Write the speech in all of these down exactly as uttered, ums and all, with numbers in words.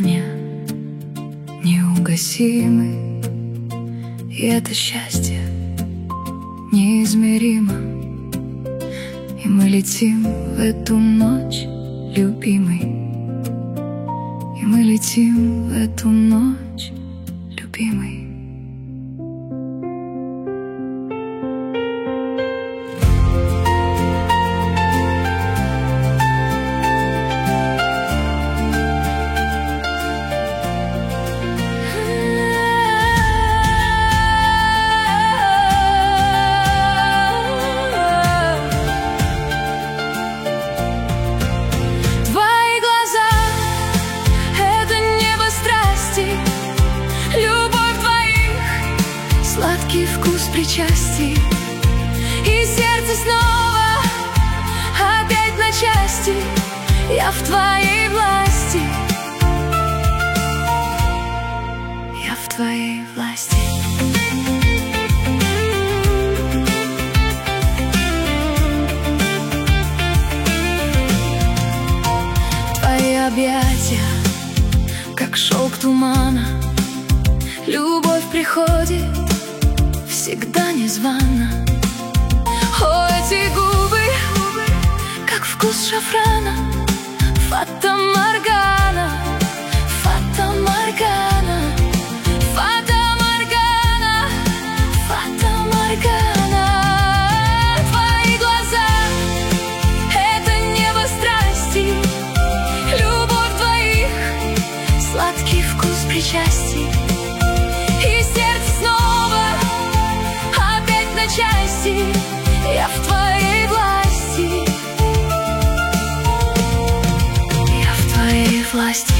огня неугасимый, и это счастье неизмеримо. И мы летим в эту ночь, любимый, и мы летим в эту ночь, любимый. Сладкий вкус причастий, и сердце снова опять на части. Я в твоей власти, я в твоей власти. Твои объятия, как шелк тумана, любовь приходит всегда незвано. О, эти губы, как вкус шафрана, Фата Моргана, Фата Моргана, Фата Моргана, Фата Моргана. Твои глаза — это небо страсти, любовь твоих, сладкий вкус причастий, и сердце снова части. Я в твоей власти, я в твоей власти.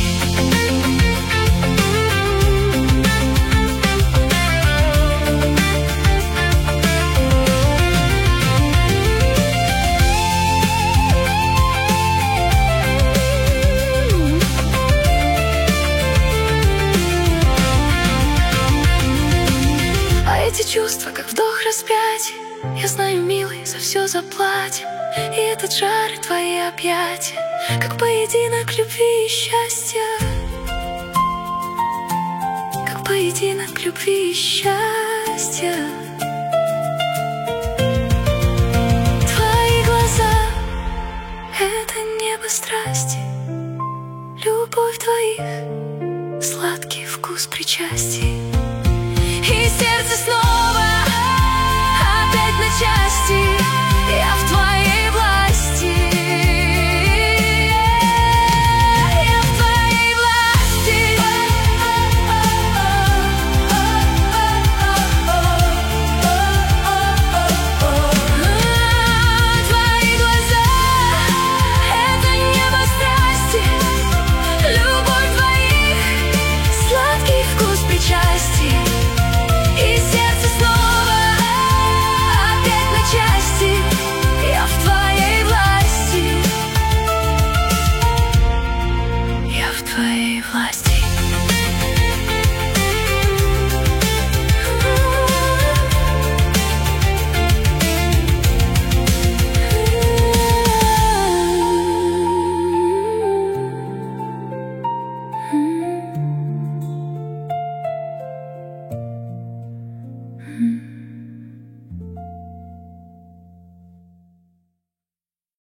А эти чувства, как вдох распятия, я знаю, милый, за все заплатим. И этот жар, и твои объятия, как поединок любви и счастья, как поединок любви и счастья. Твои глаза — это небо страсти, любовь твоих, сладкий вкус причастий, и сердце снова опять на части.